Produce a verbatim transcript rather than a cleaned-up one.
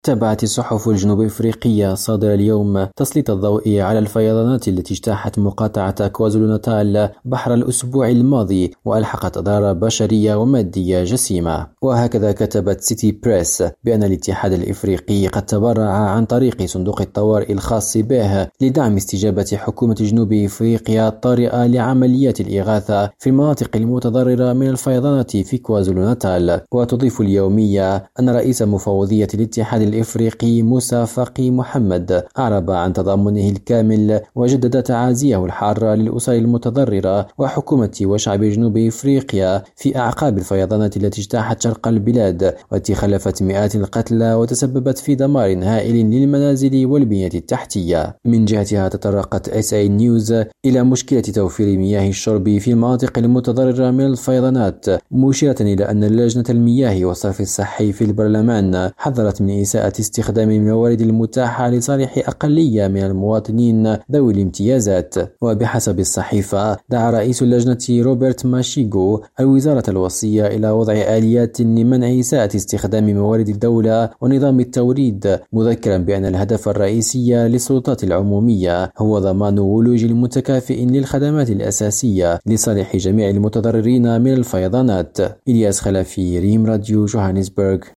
تابعت الصحف الجنوب أفريقية صادر اليوم تسليط الضوء على الفيضانات التي اجتاحت مقاطعة كوازولو ناتال بحر الأسبوع الماضي وألحقت أضرار بشرية ومادية جسيمة. وهكذا كتبت سيتي بريس بأن الاتحاد الإفريقي قد تبرع عن طريق صندوق الطوارئ الخاص به لدعم استجابة حكومة جنوب أفريقيا الطارئة لعمليات الإغاثة في المناطق المتضررة من الفيضانات في كوازولو ناتال. وتضيف اليومية أن رئيس مفوضية الاتحاد الإفريقي موسى فقي محمد أعرب عن تضامنه الكامل وجدد تعازيه الحارة للأسر المتضررة وحكومة وشعب جنوب أفريقيا في أعقاب الفيضانات التي اجتاحت شرق البلاد والتي خلفت مئات القتلى وتسببت في دمار هائل للمنازل والبنية التحتية. من جهتها تطرقت إس إيه نيوز إلى مشكلة توفير مياه الشرب في المناطق المتضررة من الفيضانات، مشيرة إلى أن لجنة المياه والصرف الصحي في البرلمان حذرت من إساءة استخدام الموارد المتاحة لصالح أقلية من المواطنين ذوي الامتيازات. وبحسب الصحيفة دعا رئيس اللجنة روبرت ماشيغو الوزارة الوصية إلى وضع آليات لمنع إساءة استخدام موارد الدولة ونظام التوريد، مذكرا بأن الهدف الرئيسي للسلطات العمومية هو ضمان ولوج متكافئ للخدمات الأساسية لصالح جميع المتضررين من الفيضانات. إلياس خلفي، ريم راديو، جوهانسبرغ.